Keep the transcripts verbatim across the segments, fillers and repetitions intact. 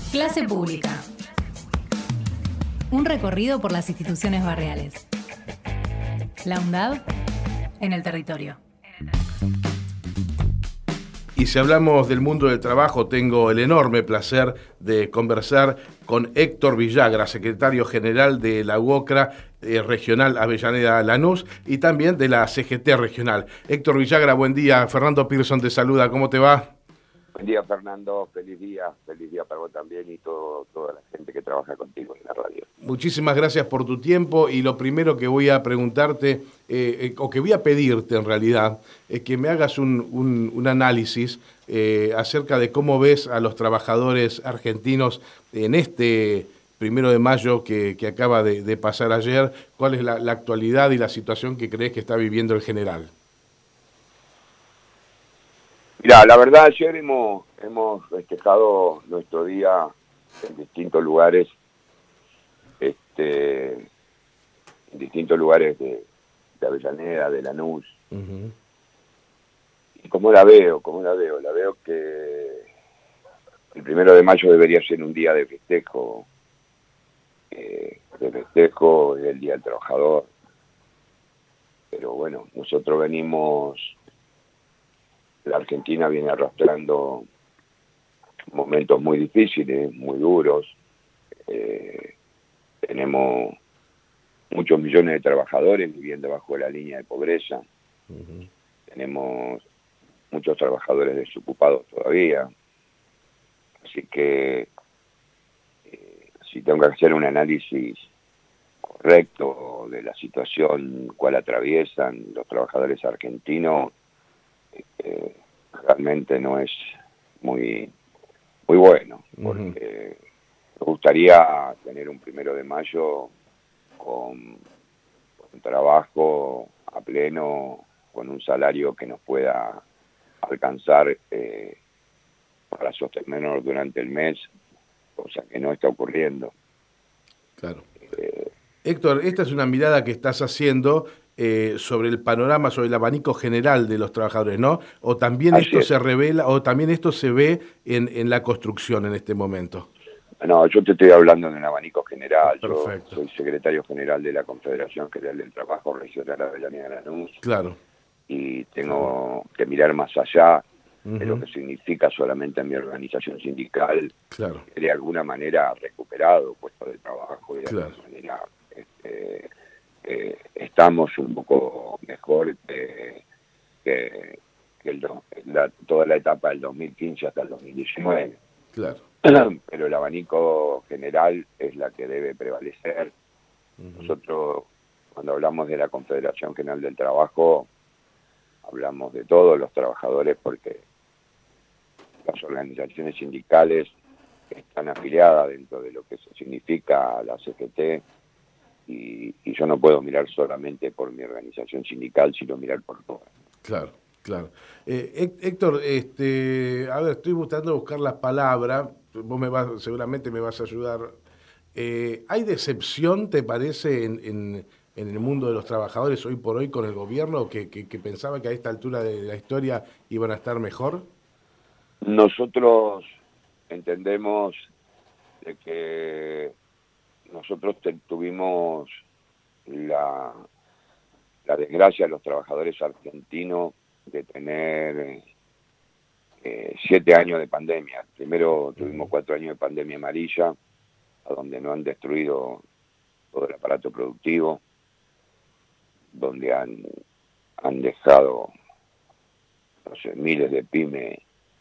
Clase Pública. Un recorrido por las instituciones barriales. La UNDAB en el territorio. Y si hablamos del mundo del trabajo, tengo el enorme placer de conversar con Héctor Villagra, secretario general de la UOCRA eh, Regional Avellaneda Lanús y también de la C G T Regional. Héctor Villagra, buen día. Fernando Pearson te saluda. ¿Cómo te va? Buen día, Fernando. Feliz día. Feliz día para vos también y todo, toda la gente que trabaja contigo en la radio. Muchísimas gracias por tu tiempo y lo primero que voy a preguntarte, eh, eh, o que voy a pedirte en realidad, es que me hagas un, un, un análisis eh, acerca de cómo ves a los trabajadores argentinos en este primero de mayo que, que acaba de, de pasar ayer. ¿Cuál es la, la actualidad y la situación que crees que está viviendo el general? Mira, la verdad ayer hemos, hemos festejado nuestro día en distintos lugares, este, en distintos lugares de, de Avellaneda, de Lanús. Uh-huh. Y cómo la veo, cómo la veo, la veo que el primero de mayo debería ser un día de festejo, eh, de festejo del Día del Trabajador. Pero bueno, nosotros venimos... La Argentina viene arrastrando momentos muy difíciles, muy duros. Eh, tenemos muchos millones de trabajadores viviendo bajo la línea de pobreza. Uh-huh. Tenemos muchos trabajadores desocupados todavía. Así que eh, si tengo que hacer un análisis correcto de la situación cual atraviesan los trabajadores argentinos, Eh, realmente no es muy muy bueno, porque uh-huh. me gustaría tener un primero de mayo con, con un trabajo a pleno, con un salario que nos pueda alcanzar eh, para sostenernos durante el mes, cosa que no está ocurriendo. Claro. Eh, Héctor, esta es una mirada que estás haciendo Eh, sobre el panorama, sobre el abanico general de los trabajadores, ¿no? O también Así esto es. se revela, o también esto se ve en, en la construcción en este momento. No, yo te estoy hablando de un abanico general. Perfecto. Yo soy secretario general de la Confederación General del Trabajo Regional Avellaneda Lanús. Claro. Y tengo claro. que mirar más allá uh-huh. de lo que significa solamente mi organización sindical, claro. que de alguna manera ha recuperado puestos de trabajo y de claro. alguna manera este, Eh, estamos un poco mejor que, que, que el do, la, toda la etapa del dos mil quince hasta el dos mil diecinueve. Claro. Pero el abanico general es la que debe prevalecer. Uh-huh. Nosotros, cuando hablamos de la Confederación General del Trabajo, hablamos de todos los trabajadores porque las organizaciones sindicales están afiliadas dentro de lo que significa la C G T. Y, y yo no puedo mirar solamente por mi organización sindical, sino mirar por todas. Claro, claro. Eh, Héctor, este, a ver, estoy buscando buscar las palabras, vos me vas, seguramente me vas a ayudar. Eh, ¿Hay decepción, te parece, en, en, en el mundo de los trabajadores hoy por hoy con el gobierno, que, que, que pensaba que a esta altura de la historia iban a estar mejor? Nosotros entendemos de que nosotros te, tuvimos la, la desgracia de los trabajadores argentinos de tener eh, siete años de pandemia. Primero tuvimos cuatro años de pandemia amarilla, a donde no han destruido todo el aparato productivo, donde han, han dejado, no sé, miles de pymes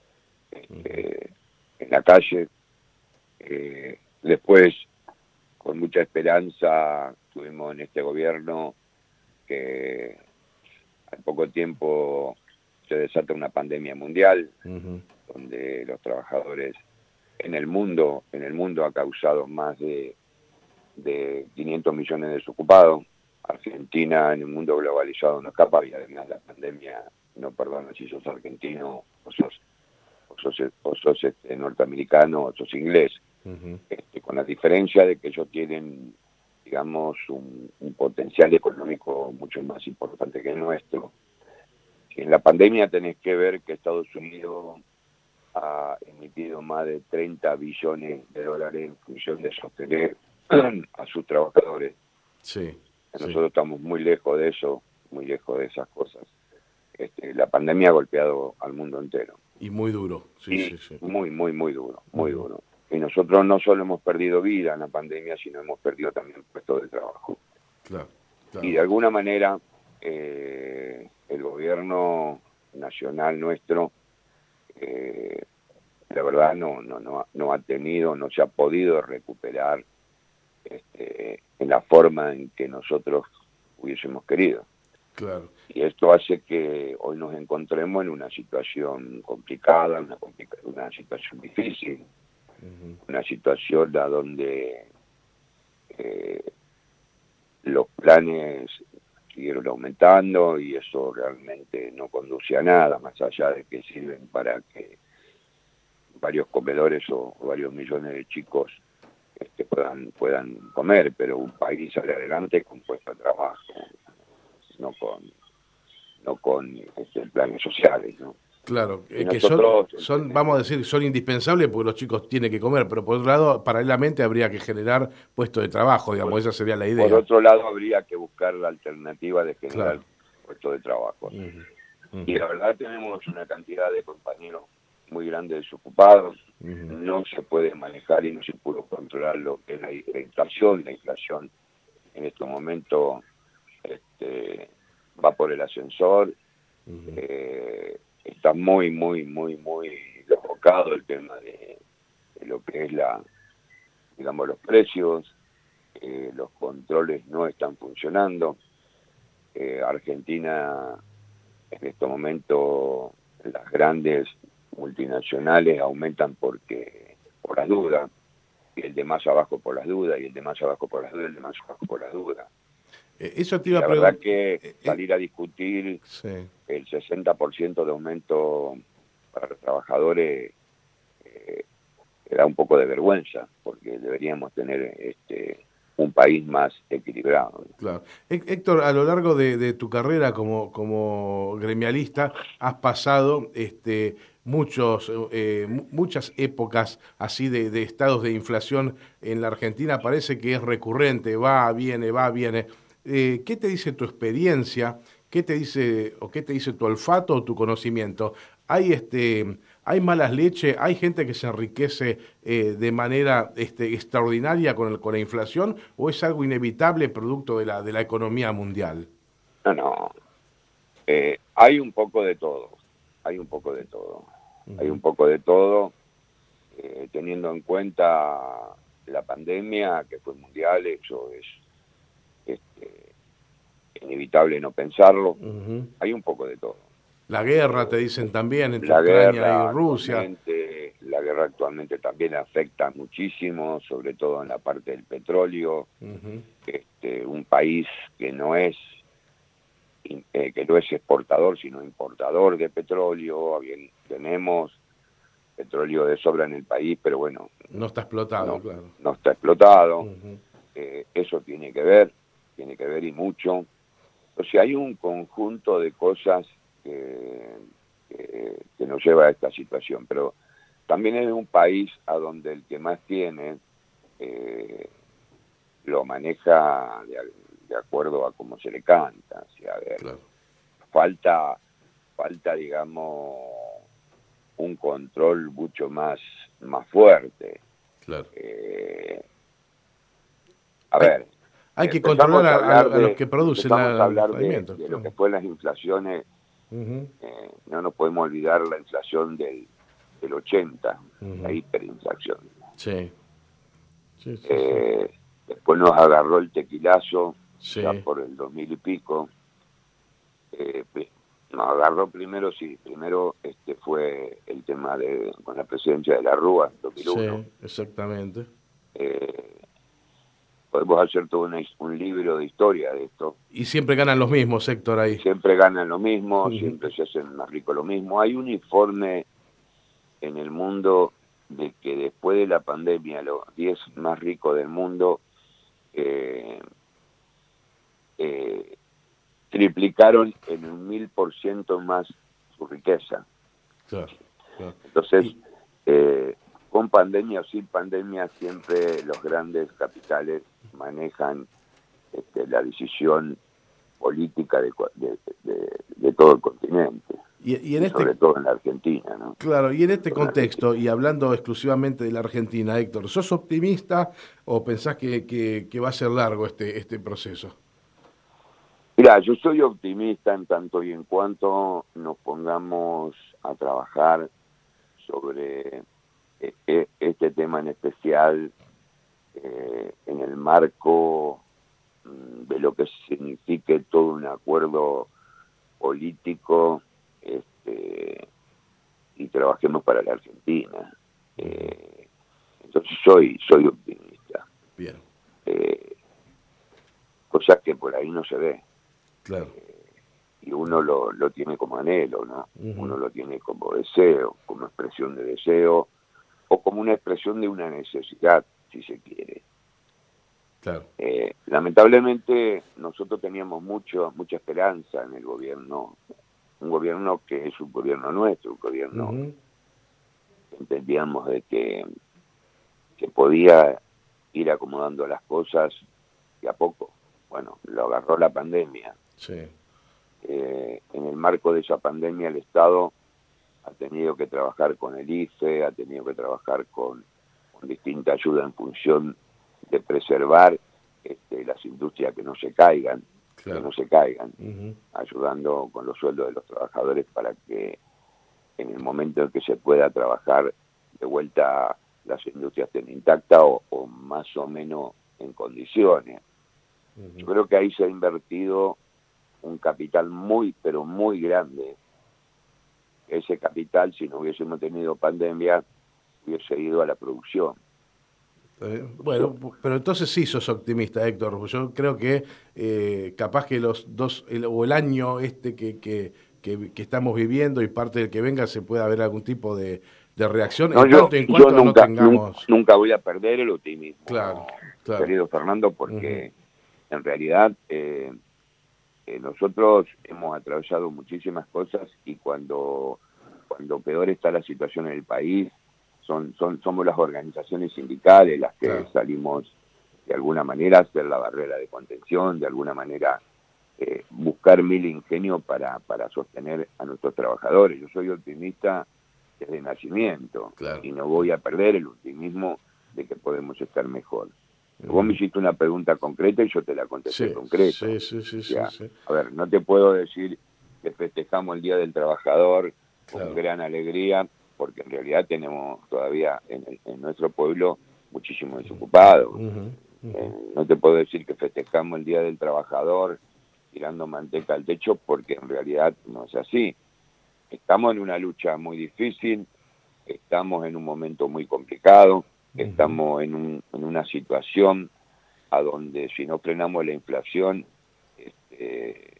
eh, en la calle. Eh, después, con mucha esperanza tuvimos en este gobierno que al poco tiempo se desata una pandemia mundial, uh-huh. donde los trabajadores en el mundo, en el mundo ha causado más de, de quinientos millones de desocupados. Argentina en un mundo globalizado no escapa y además la pandemia no perdona si sos argentino o sos, o sos, o sos este, norteamericano o sos inglés. Uh-huh. Este, con la diferencia de que ellos tienen, digamos, un, un potencial económico mucho más importante que el nuestro. En la pandemia tenés que ver que Estados Unidos ha emitido más de treinta billones de dólares en función de sostener a sus trabajadores. Sí, Nosotros sí. estamos muy lejos de eso, muy lejos de esas cosas. Este, la pandemia ha golpeado al mundo entero. Y muy duro, sí, Y sí, sí. muy, muy, muy duro, muy Uh-huh. duro. Y nosotros no solo hemos perdido vida en la pandemia, sino hemos perdido también puestos de trabajo. Claro, claro. Y de alguna manera eh, el gobierno nacional nuestro, eh, la verdad no, no, no, no ha tenido, no se ha podido recuperar este, en la forma en que nosotros hubiésemos querido. Claro. Y esto hace que hoy nos encontremos en una situación complicada, una, complica una situación difícil, uh-huh. una situación a donde eh, los planes siguieron aumentando y eso realmente no conduce a nada, más allá de que sirven para que varios comedores o, o varios millones de chicos este, puedan, puedan comer, pero un país sale adelante con puestos de trabajo, no con no con este, planes sociales, ¿no? Claro, y que nosotros, son, son, vamos a decir, son indispensables porque los chicos tienen que comer, pero por otro lado, paralelamente habría que generar puestos de trabajo, digamos, por, esa sería la idea. Por otro lado, habría que buscar la alternativa de generar claro. puestos de trabajo. Uh-huh. Uh-huh. Y la verdad tenemos una cantidad de compañeros muy grandes desocupados, uh-huh. no se puede manejar y no se pudo controlar lo que es la, la inflación, la inflación en este momento este, va por el ascensor, uh-huh. eh, está muy, muy, muy, muy enfocado el tema de, de lo que es la, digamos, los precios, eh, los controles no están funcionando. Eh, Argentina, en este momento, las grandes multinacionales aumentan porque por las dudas, y el de más abajo por las dudas, y el de más abajo por las dudas, y el de más abajo por las dudas. Eso te iba la a verdad que salir a discutir sí. el sesenta por ciento de aumento para los trabajadores eh, da un poco de vergüenza, porque deberíamos tener este un país más equilibrado. Claro. Héctor, a lo largo de, de tu carrera como, como gremialista has pasado este, muchos, eh, muchas épocas así de, de estados de inflación en la Argentina. Parece que es recurrente, va, viene, va, viene. Eh, ¿Qué te dice tu experiencia? ¿Qué te dice o qué te dice tu olfato o tu conocimiento? ¿Hay este hay malas leches? ¿Hay gente que se enriquece eh, de manera este, extraordinaria con, el, con la inflación? ¿O es algo inevitable producto de la de la economía mundial? No, no. Eh, hay un poco de todo. Hay un poco de todo. Uh-huh. Hay un poco de todo, eh, teniendo en cuenta la pandemia que fue mundial, eso es este, inevitable no pensarlo. Uh-huh. Hay un poco de todo. La guerra, te dicen también, entre la Ucrania guerra y Rusia. La guerra actualmente también afecta muchísimo, sobre todo en la parte del petróleo. Uh-huh. Este, un país que no es eh, que no es exportador, sino importador de petróleo. Bien, tenemos petróleo de sobra en el país, pero bueno. No está explotado, no, claro. No está explotado. Uh-huh. Eh, eso tiene que ver, tiene que ver y mucho. O sea, hay un conjunto de cosas que, que, que nos lleva a esta situación, pero también es un país a donde el que más tiene eh, lo maneja de, de acuerdo a cómo se le canta. O sea, a ver, claro. falta, falta, digamos, un control mucho más, más fuerte. Claro. Eh, a hay, ver. Hay que controlar a, a, a los que producen la, a hablar los de, alimentos. de Claro. lo que fue las inflaciones. Uh-huh. eh, no nos podemos olvidar la inflación del, del ochenta, uh-huh. la hiperinflación. Sí. Sí, sí, eh, sí. Después nos agarró el tequilazo, sí. ya por el dos mil y pico. Eh, nos agarró primero, sí, primero este fue el tema de con la presidencia de la Rúa en dos mil uno. Sí, exactamente. Eh, podemos hacer todo una, un libro de historia de esto. Y siempre ganan los mismos, Héctor, ahí. Siempre ganan lo mismo, uh-huh. siempre se hacen más rico lo mismo. Hay un informe en el mundo de que después de la pandemia, los diez más ricos del mundo eh, eh, triplicaron en un mil por ciento más su riqueza. Claro, claro. Entonces, y... Eh, con pandemia o sin pandemia, siempre los grandes capitales manejan este, la decisión política de, de, de, de todo el continente. Y, y, en y este, sobre todo en la Argentina, ¿no? Claro, y en este contexto, y hablando exclusivamente de la Argentina, Héctor, ¿sos optimista o pensás que, que, que va a ser largo este, este proceso? Mira, yo soy optimista en tanto y en cuanto nos pongamos a trabajar sobre este tema en especial eh, en el marco de lo que signifique todo un acuerdo político, este, y trabajemos para la Argentina. Eh, entonces soy soy optimista. Bien. Eh, cosa que por ahí no se ve. Claro. Eh, y uno lo, lo tiene como anhelo, ¿no? Uh-huh. Uno lo tiene como deseo, como expresión de deseo, o como una expresión de una necesidad, si se quiere. Claro. Eh, lamentablemente nosotros teníamos mucho mucha esperanza en el gobierno, un gobierno que es un gobierno nuestro, un gobierno uh-huh. que entendíamos de que, que podía ir acomodando las cosas de a poco. Bueno, lo agarró la pandemia. Sí. Eh, en el marco de esa pandemia el Estado ha tenido que trabajar con el I F E, ha tenido que trabajar con, con distinta ayuda en función de preservar este, las industrias que no se caigan, claro. que no se caigan, uh-huh. ayudando con los sueldos de los trabajadores para que en el momento en que se pueda trabajar de vuelta las industrias estén intactas o, o más o menos en condiciones. Uh-huh. Yo creo que ahí se ha invertido un capital muy, pero muy grande. Ese capital, si no hubiésemos tenido pandemia, hubiese ido a la producción. Eh, bueno, pero entonces sí sos optimista, Héctor. Yo creo que eh, capaz que los dos, el, o el año este que, que, que, que estamos viviendo y parte del que venga se pueda haber algún tipo de, de reacción. No, en yo, tanto en cuanto yo nunca, no tengamos... nunca voy a perder el optimismo, claro, claro. querido Fernando, porque uh-huh. en realidad eh, eh, nosotros hemos atravesado muchísimas cosas y cuando, cuando peor está la situación en el país, Son, son, somos las organizaciones sindicales las que claro. salimos de alguna manera a hacer la barrera de contención, de alguna manera eh, buscar mil ingenios para, para sostener a nuestros trabajadores. Yo soy optimista desde nacimiento claro. y no voy a perder el optimismo de que podemos estar mejor. Uh-huh. Vos me hiciste una pregunta concreta y yo te la contesté sí, concreta. Sí, sí, sí, sí, ya, sí. A ver, no te puedo decir que festejamos el Día del Trabajador claro. con gran alegría, porque en realidad tenemos todavía en, el, en nuestro pueblo muchísimos desocupados. Uh-huh, uh-huh. Eh, no te puedo decir que festejamos el Día del Trabajador tirando manteca al techo, porque en realidad no es así. Estamos en una lucha muy difícil, estamos en un momento muy complicado, uh-huh. estamos en, un, en una situación a donde si no frenamos la inflación, este,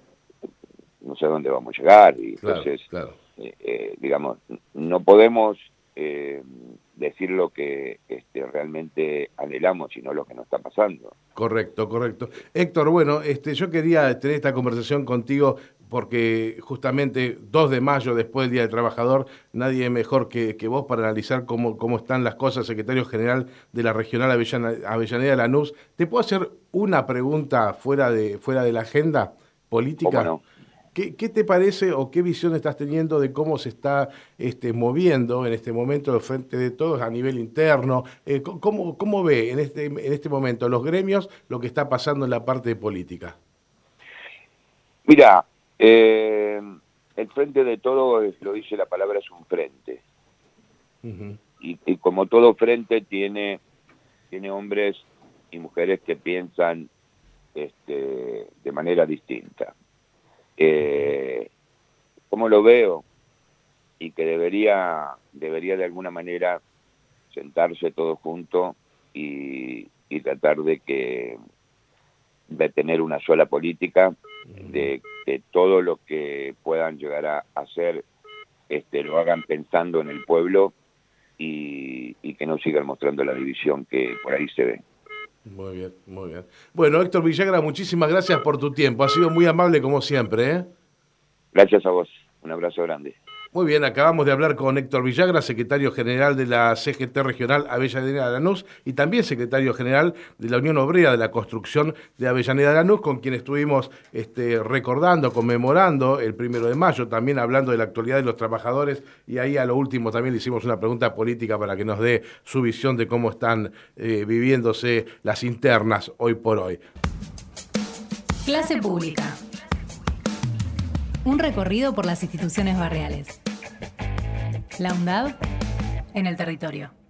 no sé a dónde vamos a llegar. Y claro, entonces... claro. Eh, eh, digamos, no podemos eh, decir lo que este, realmente anhelamos, sino lo que nos está pasando. Correcto, correcto. Héctor, bueno, este, yo quería tener esta conversación contigo porque justamente dos de mayo, después del Día del Trabajador, nadie mejor que, que vos para analizar cómo, cómo están las cosas, secretario general de la Regional Avellana, Avellaneda de Lanús. ¿Te puedo hacer una pregunta fuera de, fuera de la agenda política? ¿Cómo no? ¿Qué, ¿Qué te parece o qué visión estás teniendo de cómo se está este, moviendo en este momento el Frente de Todos a nivel interno? Eh, ¿cómo, ¿Cómo ve en este, en este momento los gremios lo que está pasando en la parte de política? Mira, eh, el Frente de Todos, lo dice la palabra, es un frente. Uh-huh. Y, y como todo frente tiene, tiene hombres y mujeres que piensan este, de manera distinta. Eh, ¿Cómo lo veo? Y que debería debería de alguna manera sentarse todos juntos y, y tratar de que de tener una sola política, de que todo lo que puedan llegar a hacer este, lo hagan pensando en el pueblo y, y que no sigan mostrando la división que por ahí se ve. Muy bien, muy bien. Bueno, Héctor Villagra, muchísimas gracias por tu tiempo. Ha sido muy amable como siempre, ¿eh? Gracias a vos. Un abrazo grande. Muy bien, acabamos de hablar con Héctor Villagra, secretario general de la C G T Regional Avellaneda de Lanús y también secretario general de la Unión Obrera de la Construcción de Avellaneda de Lanús, con quien estuvimos este, recordando, conmemorando el primero de mayo, también hablando de la actualidad de los trabajadores, y ahí a lo último también le hicimos una pregunta política para que nos dé su visión de cómo están eh, viviéndose las internas hoy por hoy. Clase pública. Un recorrido por las instituciones barriales. La UNDAB en el territorio.